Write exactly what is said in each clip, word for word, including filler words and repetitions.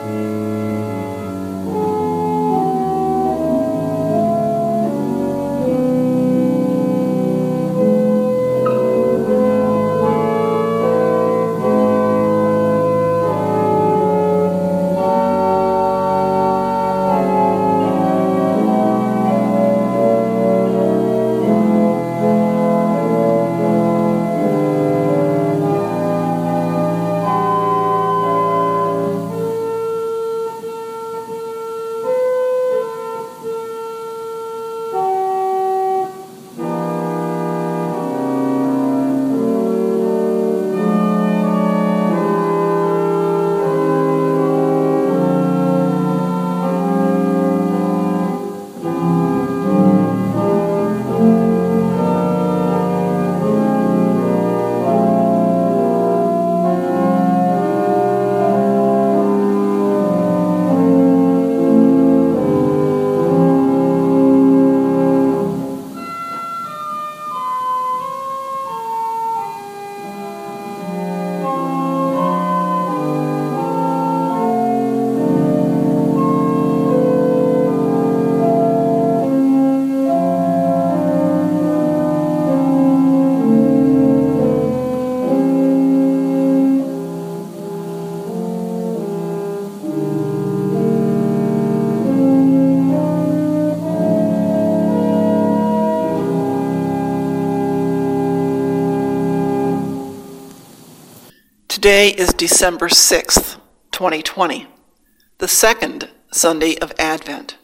Today is December sixth, twenty twenty, the second Sunday of Advent.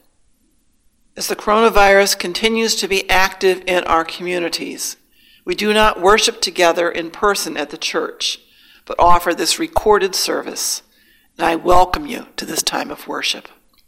As the coronavirus continues to be active in our communities, we do not worship together in person at the church, but offer this recorded service, and I welcome you to this time of worship.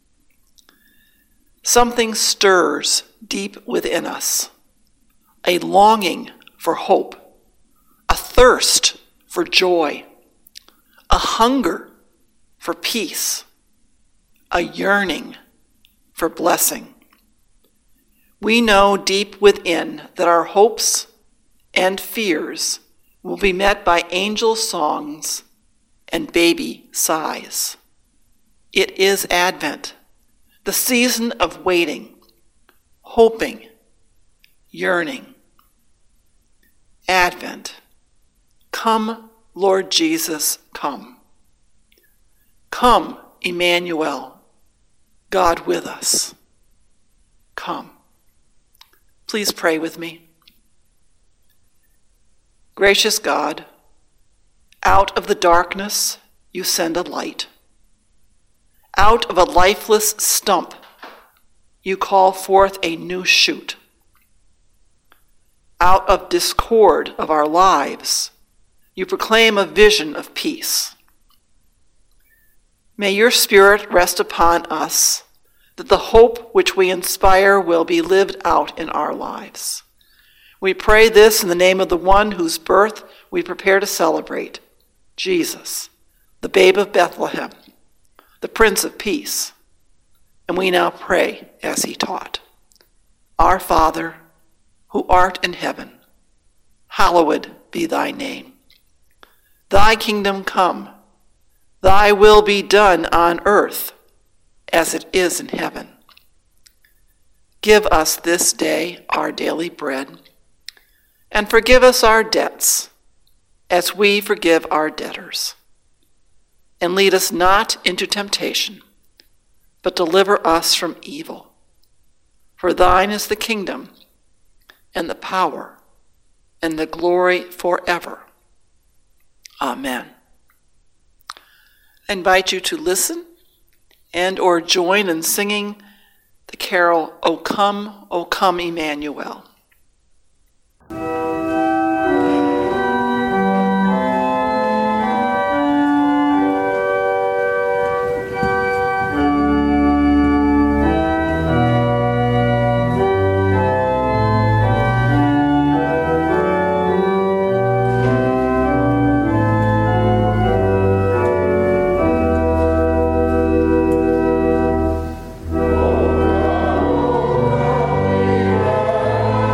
Something stirs deep within us, a longing for hope, a thirst for joy, a hunger for peace, a yearning for blessing. We know deep within that our hopes and fears will be met by angel songs and baby sighs. It is Advent, the season of waiting, hoping, yearning. Advent. Come, Lord Jesus, come. Come, Emmanuel, God with us. Come. Please pray with me. Gracious God, out of the darkness you send a light. Out of a lifeless stump you call forth a new shoot. Out of discord of our lives you proclaim a vision of peace. May your Spirit rest upon us, that the hope which we inspire will be lived out in our lives. We pray this in the name of the one whose birth we prepare to celebrate, Jesus, the babe of Bethlehem, the Prince of Peace. And we now pray as he taught. Our Father, who art in heaven, hallowed be thy name. Thy kingdom come, thy will be done on earth as it is in heaven. Give us this day our daily bread, and forgive us our debts as we forgive our debtors. And lead us not into temptation, but deliver us from evil. For thine is the kingdom, and the power, and the glory forever. Amen. I invite you to listen and or join in singing the carol, O Come, O Come, Emmanuel. Oh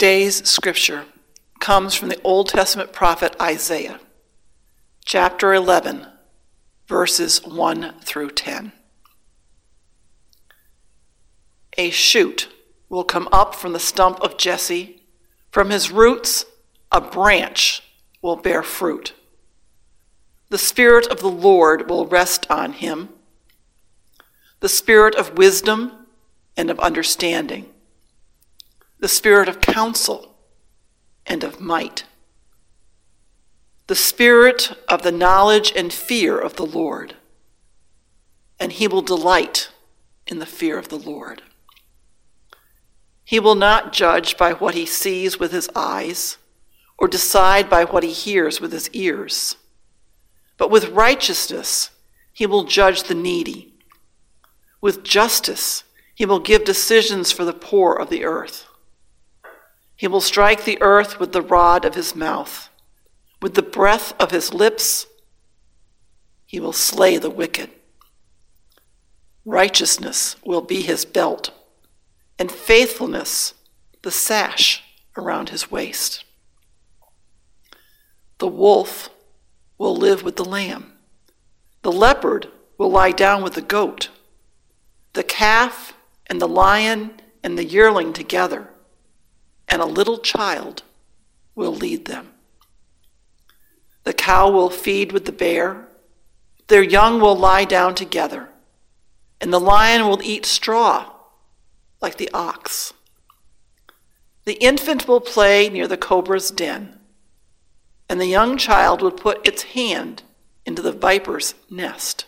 Today's scripture comes from the Old Testament prophet Isaiah, chapter eleven, verses one through ten. A shoot will come up from the stump of Jesse. From his roots, a branch will bear fruit. The Spirit of the Lord will rest on him, the Spirit of wisdom and of understanding, the Spirit of counsel and of might, the Spirit of the knowledge and fear of the Lord, and he will delight in the fear of the Lord. He will not judge by what he sees with his eyes, or decide by what he hears with his ears, but with righteousness he will judge the needy. With justice he will give decisions for the poor of the earth. He will strike the earth with the rod of his mouth. With the breath of his lips, he will slay the wicked. Righteousness will be his belt, and faithfulness the sash around his waist. The wolf will live with the lamb. The leopard will lie down with the goat. The calf and the lion and the yearling together, and a little child will lead them. The cow will feed with the bear. Their young will lie down together, and the lion will eat straw like the ox. The infant will play near the cobra's den, and the young child will put its hand into the viper's nest.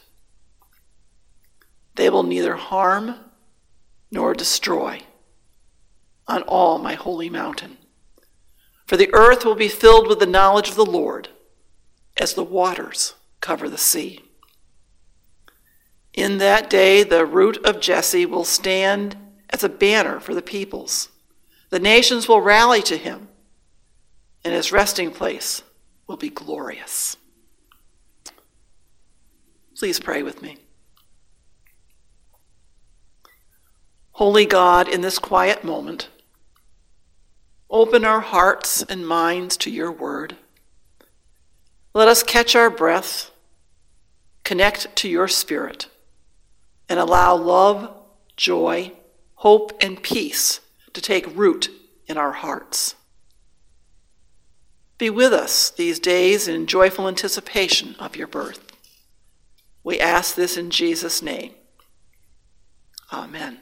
They will neither harm nor destroy on all my holy mountain. For the earth will be filled with the knowledge of the Lord as the waters cover the sea. In that day the root of Jesse will stand as a banner for the peoples. The nations will rally to him, and his resting place will be glorious. Please pray with me. Holy God, in this quiet moment, open our hearts and minds to your word. Let us catch our breath, connect to your spirit, and allow love, joy, hope, and peace to take root in our hearts. Be with us these days in joyful anticipation of your birth. We ask this in Jesus' name. Amen.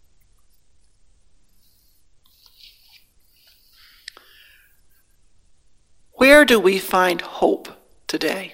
Where do we find hope today?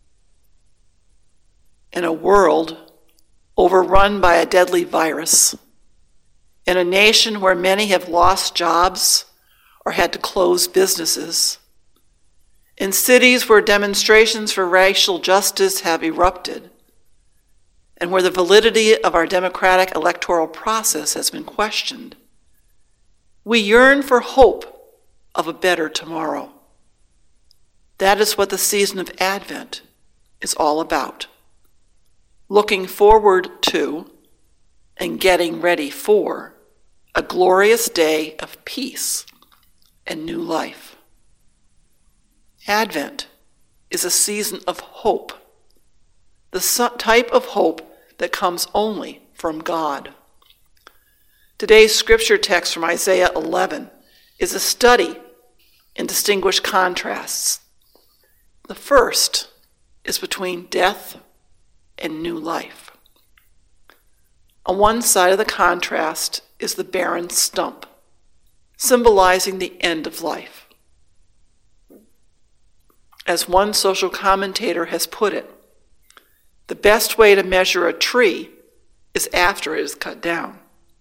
In a world overrun by a deadly virus, in a nation where many have lost jobs or had to close businesses, in cities where demonstrations for racial justice have erupted, and where the validity of our democratic electoral process has been questioned, we yearn for hope of a better tomorrow. That is what the season of Advent is all about. Looking forward to and getting ready for a glorious day of peace and new life. Advent is a season of hope, the type of hope that comes only from God. Today's scripture text from Isaiah eleven is a study in distinguished contrasts. The first is between death and new life. On one side of the contrast is the barren stump, symbolizing the end of life. As one social commentator has put it, the best way to measure a tree is after it is cut down.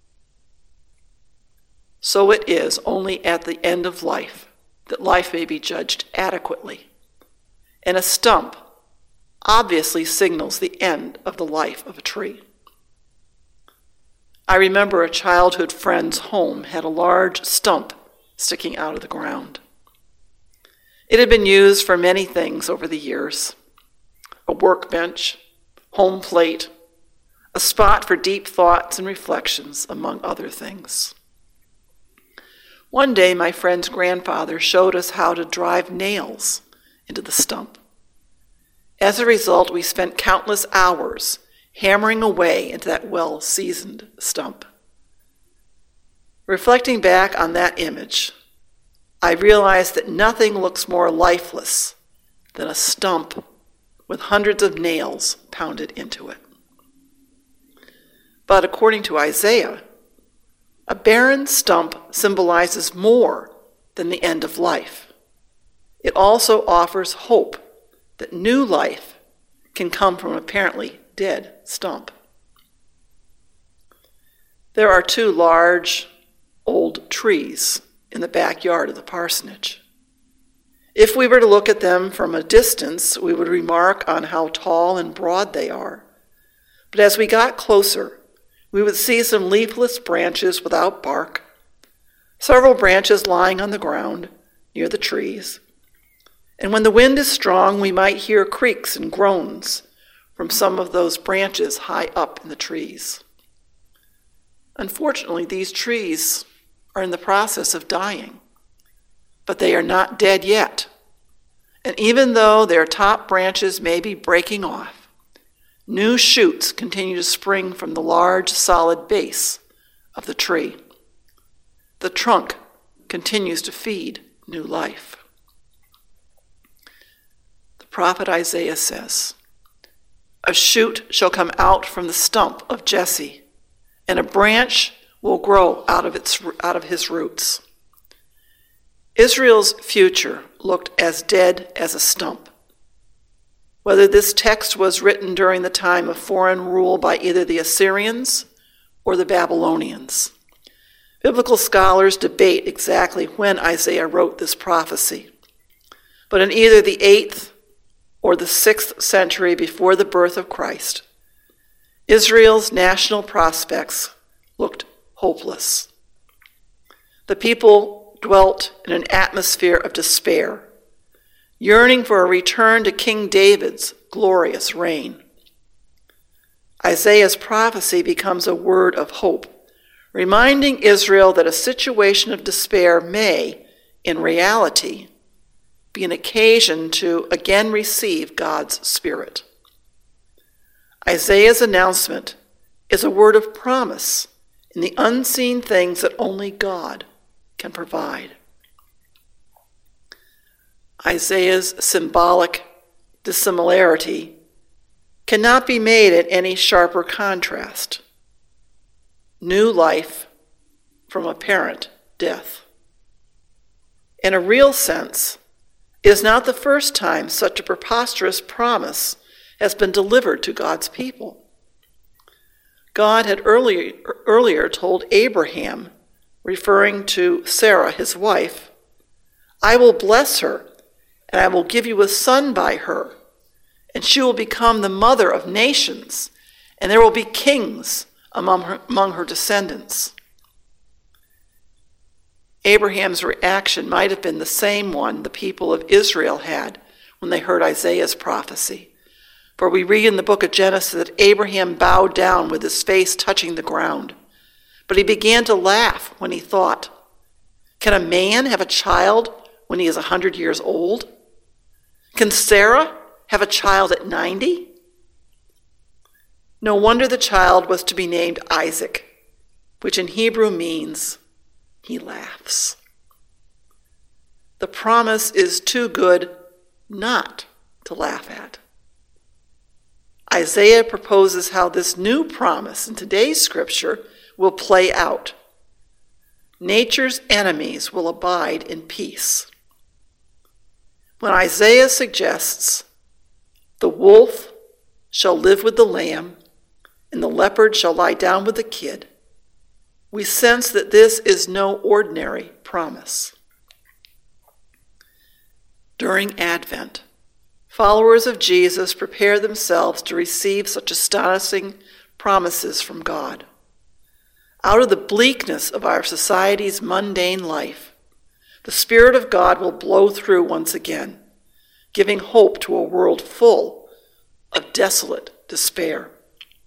So it is only at the end of life that life may be judged adequately. And a stump obviously signals the end of the life of a tree. I remember a childhood friend's home had a large stump sticking out of the ground. It had been used for many things over the years: a workbench, home plate, a spot for deep thoughts and reflections, among other things. One day, my friend's grandfather showed us how to drive nails into the stump. As a result, we spent countless hours hammering away into that well-seasoned stump. Reflecting back on that image, I realized that nothing looks more lifeless than a stump with hundreds of nails pounded into it. But according to Isaiah, a barren stump symbolizes more than the end of life. It also offers hope that new life can come from an apparently dead stump. There are two large, old trees in the backyard of the parsonage. If we were to look at them from a distance, we would remark on how tall and broad they are. But as we got closer, we would see some leafless branches without bark, several branches lying on the ground near the trees. And when the wind is strong, we might hear creaks and groans from some of those branches high up in the trees. Unfortunately, these trees are in the process of dying, but they are not dead yet. And even though their top branches may be breaking off, new shoots continue to spring from the large, solid base of the tree. The trunk continues to feed new life. The prophet Isaiah says, "A shoot shall come out from the stump of Jesse, and a branch will grow out of its out of his roots." Israel's future looked as dead as a stump. Whether this text was written during the time of foreign rule by either the Assyrians or the Babylonians. Biblical scholars debate exactly when Isaiah wrote this prophecy. But in either the eighth or the sixth century before the birth of Christ, Israel's national prospects looked hopeless. The people dwelt in an atmosphere of despair, yearning for a return to King David's glorious reign. Isaiah's prophecy becomes a word of hope, reminding Israel that a situation of despair may, in reality, be an occasion to again receive God's Spirit. Isaiah's announcement is a word of promise in the unseen things that only God can provide. Isaiah's symbolic dissimilarity cannot be made at any sharper contrast. New life from apparent death. In a real sense, it is not the first time such a preposterous promise has been delivered to God's people. God had earlier, earlier told Abraham, referring to Sarah, his wife, "I will bless her, and I will give you a son by her, and she will become the mother of nations, and there will be kings among her, among her descendants." Abraham's reaction might have been the same one the people of Israel had when they heard Isaiah's prophecy. For we read in the book of Genesis that Abraham bowed down with his face touching the ground, but he began to laugh when he thought, "Can a man have a child when he is a hundred years old? Can Sarah have a child at ninety? No wonder the child was to be named Isaac, which in Hebrew means he laughs. The promise is too good not to laugh at. Isaiah proposes how this new promise in today's scripture will play out. Nature's enemies will abide in peace. When Isaiah suggests, "The wolf shall live with the lamb, and the leopard shall lie down with the kid," we sense that this is no ordinary promise. During Advent, followers of Jesus prepare themselves to receive such astonishing promises from God. Out of the bleakness of our society's mundane life, the Spirit of God will blow through once again, giving hope to a world full of desolate despair.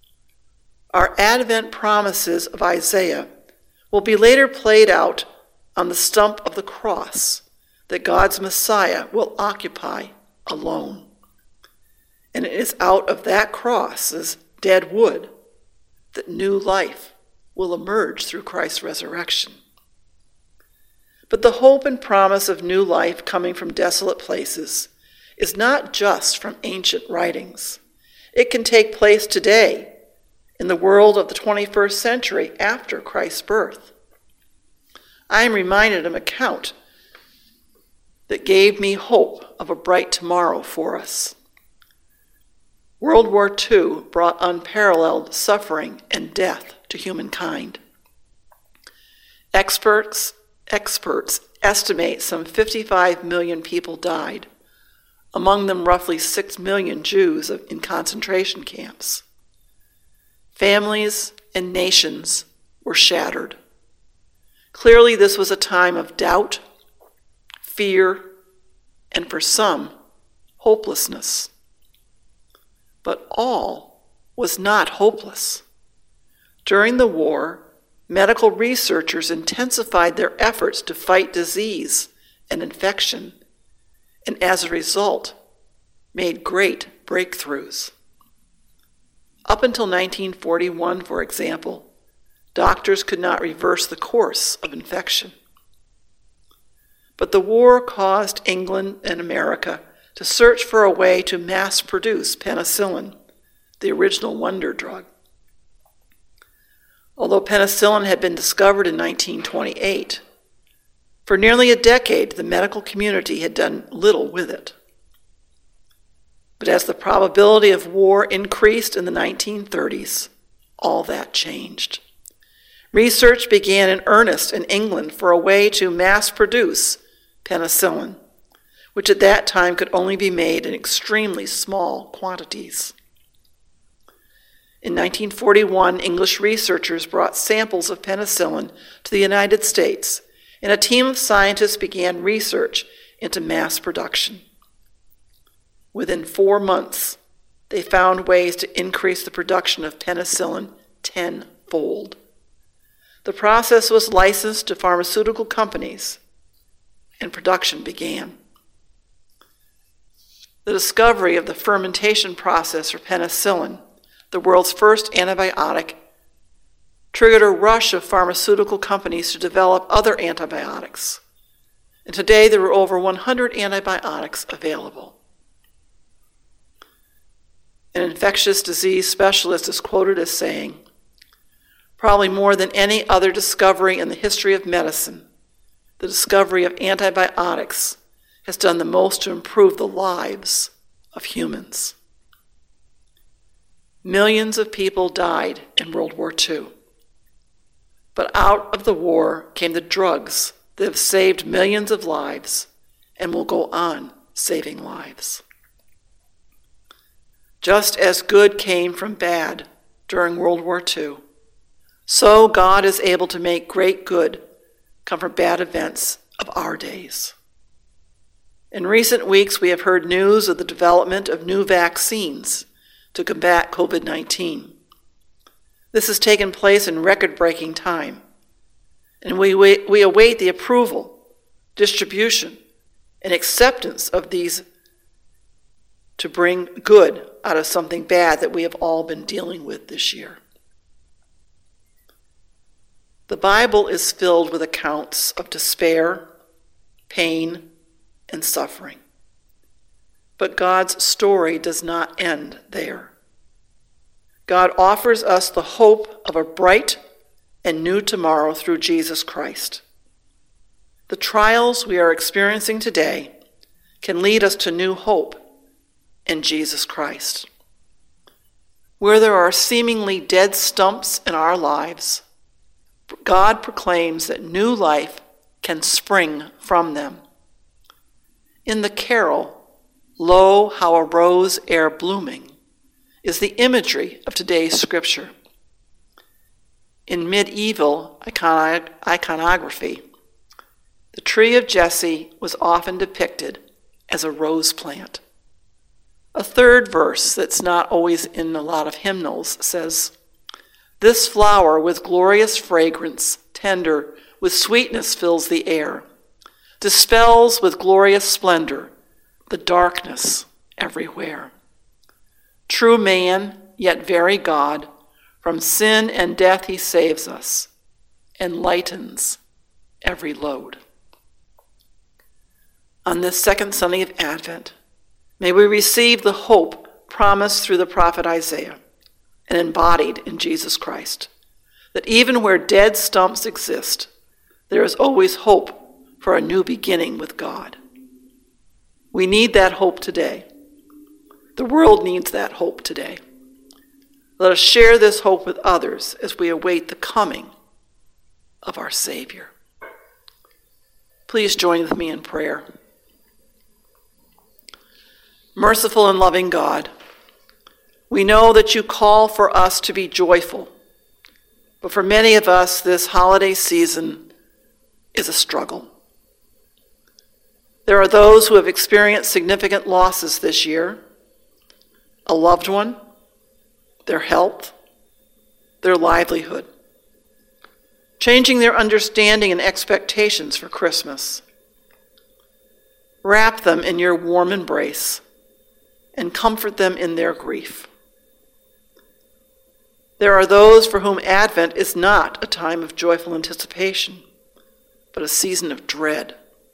Our Advent promises of Isaiah will be later played out on the stump of the cross that God's Messiah will occupy alone. And it is out of that cross, as dead wood, that new life will emerge through Christ's resurrection. But the hope and promise of new life coming from desolate places is not just from ancient writings. It can take place today in the world of the twenty-first century after Christ's birth. I am reminded of an account that gave me hope of a bright tomorrow for us. World War Two brought unparalleled suffering and death to humankind. Experts, experts estimate some fifty-five million people died, among them roughly six million Jews in concentration camps. Families and nations were shattered. Clearly, this was a time of doubt, fear, and for some, hopelessness. But all was not hopeless. During the war, medical researchers intensified their efforts to fight disease and infection, and as a result, made great breakthroughs. Up until nineteen forty-one, for example, doctors could not reverse the course of infection. But the war caused England and America to search for a way to mass produce penicillin, the original wonder drug. Although penicillin had been discovered in nineteen twenty-eight, for nearly a decade the medical community had done little with it. But as the probability of war increased in the nineteen thirties, all that changed. Research began in earnest in England for a way to mass produce penicillin, which at that time could only be made in extremely small quantities. In nineteen forty-one, English researchers brought samples of penicillin to the United States, and a team of scientists began research into mass production. Within four months, they found ways to increase the production of penicillin tenfold. The process was licensed to pharmaceutical companies, and production began. The discovery of the fermentation process for penicillin, the world's first antibiotic, triggered a rush of pharmaceutical companies to develop other antibiotics. And today there are over one hundred antibiotics available. An infectious disease specialist is quoted as saying, "Probably more than any other discovery in the history of medicine, the discovery of antibiotics has done the most to improve the lives of humans." Millions of people died in World War Two. But out of the war came the drugs that have saved millions of lives and will go on saving lives. Just as good came from bad during World War Two, so God is able to make great good come from bad events of our days. In recent weeks, we have heard news of the development of new vaccines to combat covid nineteen. This has taken place in record-breaking time, and we, we, we await the approval, distribution, and acceptance of these to bring good out of something bad that we have all been dealing with this year. The Bible is filled with accounts of despair, pain, and suffering. But God's story does not end there. God offers us the hope of a bright and new tomorrow through Jesus Christ. The trials we are experiencing today can lead us to new hope in Jesus Christ. Where there are seemingly dead stumps in our lives, God proclaims that new life can spring from them. In the carol, "Lo, how a rose ere blooming," is the imagery of today's scripture. In medieval icon- iconography, the tree of Jesse was often depicted as a rose plant. A third verse that's not always in a lot of hymnals says, "This flower with glorious fragrance, tender with sweetness fills the air, dispels with glorious splendor the darkness everywhere. True man, yet very God, from sin and death he saves us, and lightens every load. On this second Sunday of Advent, may we receive the hope promised through the prophet Isaiah and embodied in Jesus Christ, that even where dead stumps exist, there is always hope for a new beginning with God. We need that hope today. The world needs that hope today. Let us share this hope with others as we await the coming of our Savior. Please join with me in prayer. Merciful and loving God, we know that you call for us to be joyful, but for many of us, this holiday season is a struggle. There are those who have experienced significant losses this year: a loved one, their health, their livelihood, changing their understanding and expectations for Christmas. Wrap them in your warm embrace and comfort them in their grief. There are those for whom Advent is not a time of joyful anticipation, but a season of dread.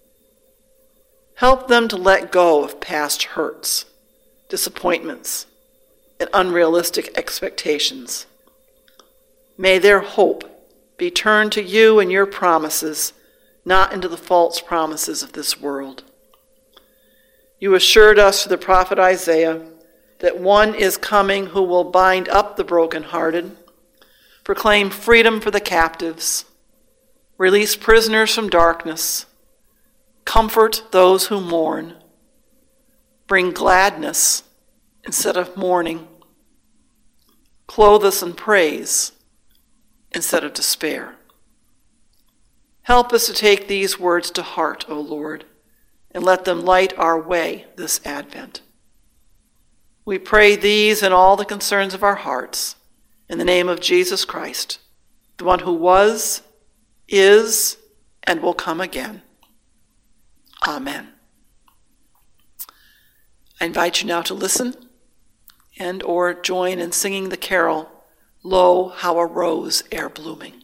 Help them to let go of past hurts, disappointments, and unrealistic expectations. May their hope be turned to you and your promises, not into the false promises of this world. You assured us through the prophet Isaiah that one is coming who will bind up the brokenhearted, proclaim freedom for the captives, release prisoners from darkness, comfort those who mourn, bring gladness instead of mourning, clothe us in praise instead of despair. Help us to take these words to heart, O Lord, and let them light our way this Advent. We pray these and all the concerns of our hearts in the name of Jesus Christ, the one who was, is, and will come again. Amen. I invite you now to listen and or join in singing the carol, Lo, How a Rose Ere Blooming.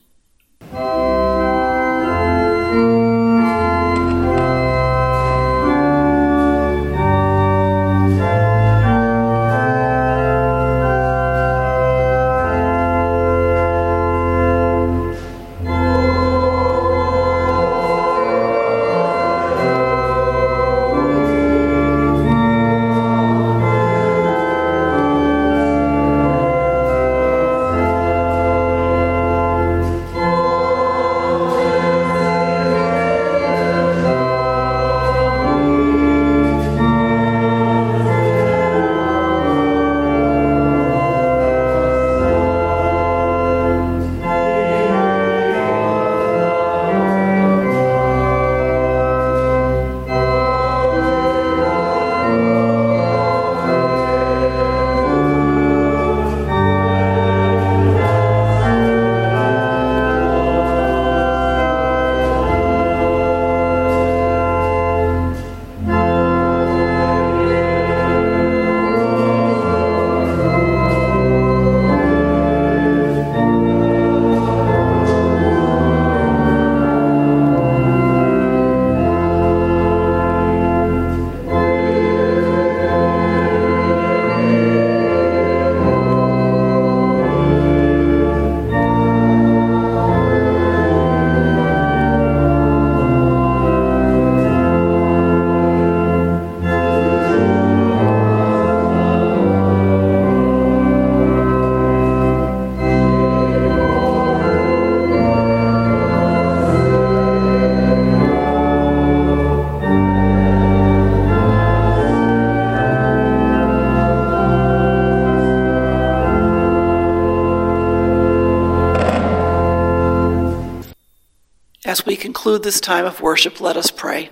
As we conclude this time of worship, let us pray.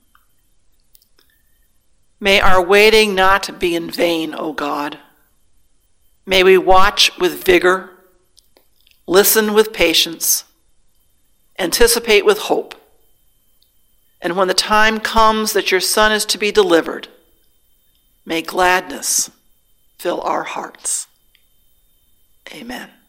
May our waiting not be in vain, O God. May we watch with vigor, listen with patience, anticipate with hope. And when the time comes that your Son is to be delivered, may gladness fill our hearts. Amen.